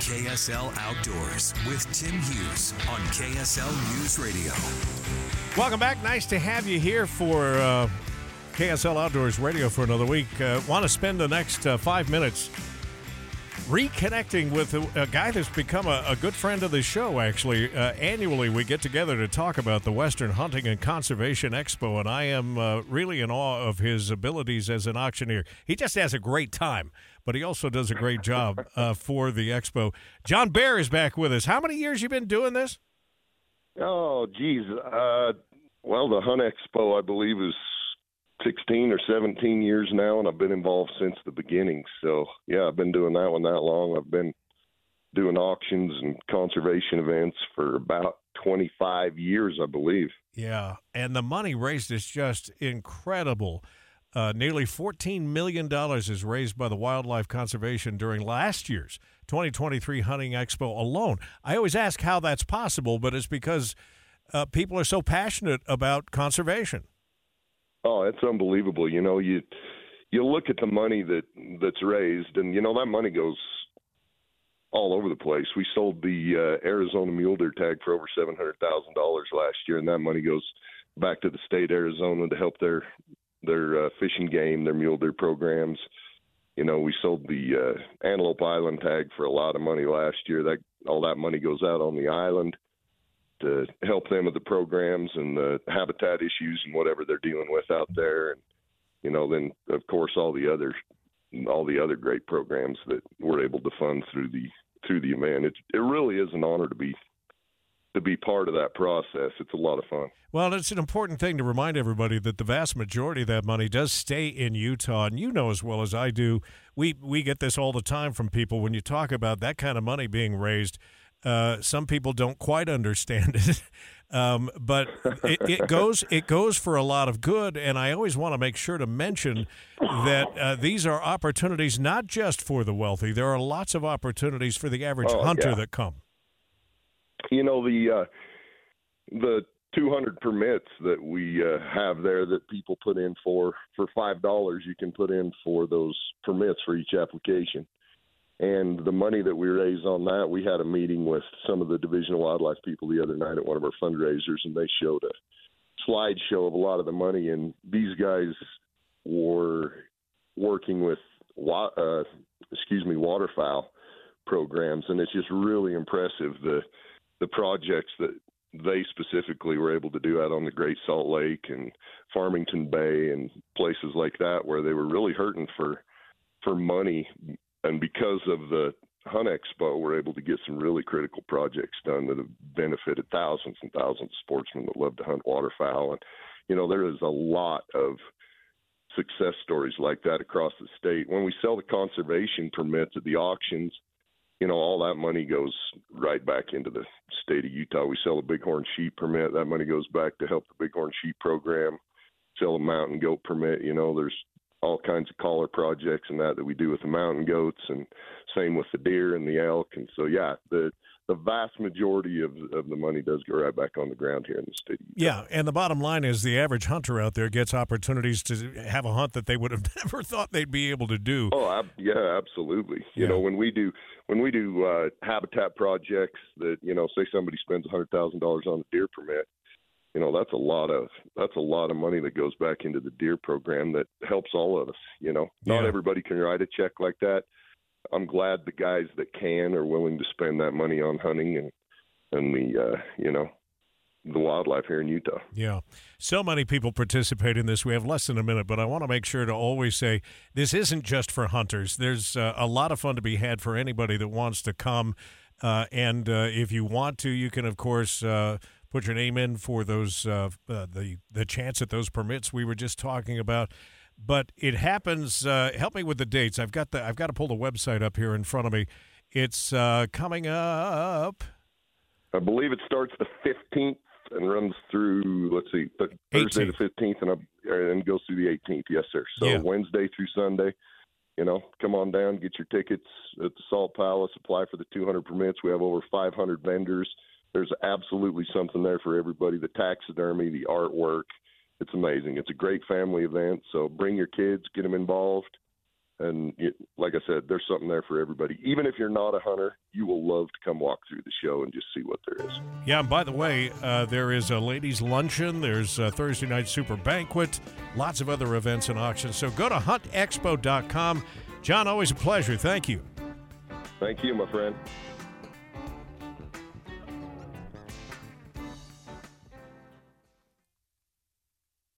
KSL Outdoors with Tim Hughes on KSL News Radio. Welcome back. Nice to have you here for KSL Outdoors Radio for another week. Want to spend the next 5 minutes reconnecting with a guy that's become a good friend of the show, actually. Annually, we get together to talk about the Western Hunting and Conservation Expo, and I am really in awe of his abilities as an auctioneer. He just has a great time, but he also does a great job for the expo. John Bear is back with us. How many years you been doing this? Oh, geez. Well, the Hunt Expo, I believe, is 16 or 17 years now, and I've been involved since the beginning. So, yeah, I've been doing that one that long. I've been doing auctions and conservation events for about 25 years, I believe. Yeah, and the money raised is just incredible. Nearly $14 million is raised by the Wildlife Conservation during last year's 2023 Hunting Expo alone. I always ask how that's possible, but it's because people are so passionate about conservation. Oh, it's unbelievable. You know, you look at the money that's raised, and, you know, that money goes all over the place. We sold the Arizona mule deer tag for over $700,000 last year, and that money goes back to the state of Arizona to help their fishing game, their mule deer programs. You know, we sold the Antelope Island tag for a lot of money last year. All that money goes out on the island to help them with the programs and the habitat issues and whatever they're dealing with out there. And, you know, then of course all the other great programs that we're able to fund through the event. It really is an honor to be part of that process. It's a lot of fun. Well, it's an important thing to remind everybody that the vast majority of that money does stay in Utah. And you know as well as I do, we get this all the time from people when you talk about that kind of money being raised. Some people don't quite understand it, but it goes for a lot of good. And I always want to make sure to mention that these are opportunities not just for the wealthy. There are lots of opportunities for the average hunter that come. You know, the 200 permits that we have there that people put in for $5, you can put in for those permits for each application. And the money that we raise on that, we had a meeting with some of the Division of Wildlife people the other night at one of our fundraisers, and they showed a slideshow of a lot of the money. And these guys were working with waterfowl programs, and it's just really impressive the projects that they specifically were able to do out on the Great Salt Lake and Farmington Bay and places like that, where they were really hurting for money. And because of the Hunt Expo, we're able to get some really critical projects done that have benefited thousands and thousands of sportsmen that love to hunt waterfowl. And, you know, there is a lot of success stories like that across the state. When we sell the conservation permits at the auctions, you know, all that money goes right back into the state of Utah. We sell a bighorn sheep permit. That money goes back to help the bighorn sheep program. Sell a mountain goat permit. You know, there's all kinds of collar projects and that we do with the mountain goats, and same with the deer and the elk. And so, yeah, the vast majority of the money does go right back on the ground here in the state of Utah. Yeah, and the bottom line is the average hunter out there gets opportunities to have a hunt that they would have never thought they'd be able to do. Oh, yeah, absolutely. You know, when we do habitat projects that, you know, say somebody spends $100,000 on a deer permit, you know, that's a lot of money that goes back into the deer program that helps all of us. You know, not everybody can write a check like that. I'm glad the guys that can are willing to spend that money on hunting and the wildlife here in Utah. Yeah. So many people participate in this. We have less than a minute, but I want to make sure to always say this isn't just for hunters. There's a lot of fun to be had for anybody that wants to come. And if you want to, you can, of course, put your name in for those the chance at those permits we were just talking about. But it happens. Help me with the dates. I've got to pull the website up here in front of me. It's coming up. I believe it starts the 15th and runs through, Thursday the 15th and goes through the 18th. Yes, sir. So Wednesday through Sunday. You know, come on down, get your tickets at the Salt Palace, apply for the 200 permits. We have over 500 vendors. There's absolutely something there for everybody. The taxidermy, the artwork. It's amazing. It's a great family event. So bring your kids, get them involved. And like I said, there's something there for everybody. Even if you're not a hunter, you will love to come walk through the show and just see what there is. Yeah, and by the way, there is a ladies' luncheon. There's a Thursday night super banquet. Lots of other events and auctions. So go to huntexpo.com. John, always a pleasure. Thank you. Thank you, my friend.